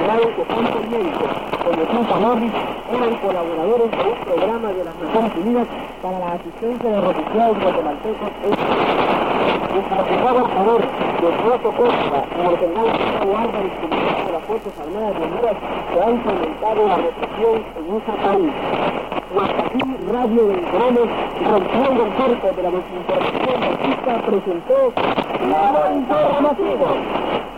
declararon que tanto el médico como Chris Norris eran colaboradores de un programa de las Naciones Unidas para la asistencia de refugiados guatemaltecos en particular al favor de Roto Costa, como el general Guarda y comunidad de las Fuerzas Armadas de Honduras, que ha incrementado la represión en ese país. Y hasta aquí Radio Venceremos, rompiendo el cerco de la desinformación marxista, presentó la información.